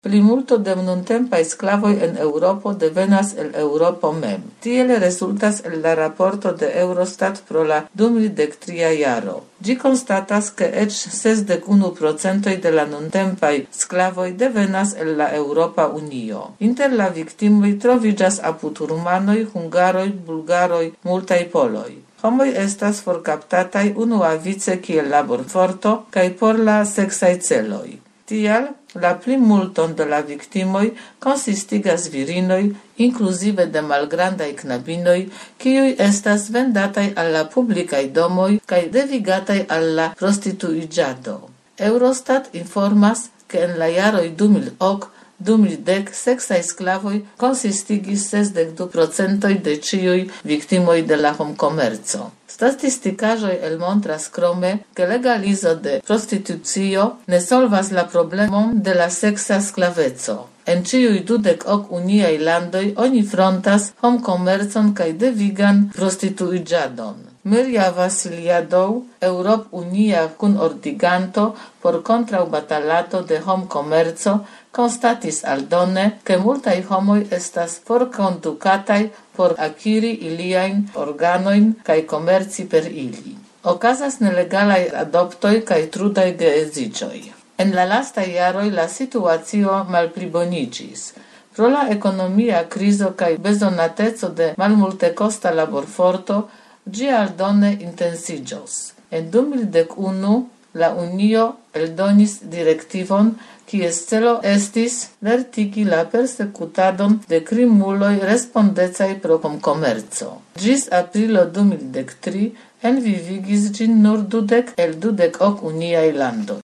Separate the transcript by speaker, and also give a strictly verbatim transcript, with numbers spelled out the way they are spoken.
Speaker 1: Plimulto de nuntempaj sklavoj en Eŭropo devenas el Eŭropo mem. Tiel rezultas el la raporto de Eurostat pro la du mil dek tria jaro. Ĝi konstatas, ke eĉ sesdek unu procentoj de la nuntempaj sklavoj devenas el la Eŭropa Unio. Inter la viktimoj troviĝas apud rumanoj, hungaroj, bulgaroj, multaj poloj. Homoj estas forkaptataj unuavice kiel laborforto kaj por la seksaj celoj. Tial, la plimulton de la viktimoj konsistigas virinoj, inkluzive de malgrandaj knabinoj, kiuj estas vendataj al la publikaj domoj kaj devigataj al la prostituiĝado. Eurostat informas, ke en la jaroj du mil ok du mil dek seksaj sklavoj konsistigis sesdek du procentoj de ĉiuj viktimoj de la homkomerco. Statistikaĵoj elmontras krome, ke legalizo de prostitucio ne solvas la problemon de la seksa sklaveco. En ĉiuj dudek ok uniaj landoj oni frontas homkomercon kaj devigan prostituiĝadon. Mirja Vasiliadou, Europ Unia kunordiganto por kontraŭbatalato de homkomerco, konstatis aldone, ke multaj homoj estas forkondukataj por akiri iliajn organojn kaj komerci per ili. Okazas nelegalaj adoptoj kaj trudaj geedziĝoj. En la lastaj jaroj la situacio malpliboniĝis. Pro la ekonomia krizo kaj bezonateco de malmultekosta laborforto, ĝi aldone intensiĝos. En du mil dek unu la Unio eldonis direktivon, kies celo estis lertigi la persekutadon de krimuloj respondecaj pro homkomerco. Ĝis aprilo du mil dek tri envivigis ĝin nur dudek el dudek ok uniaj landoj.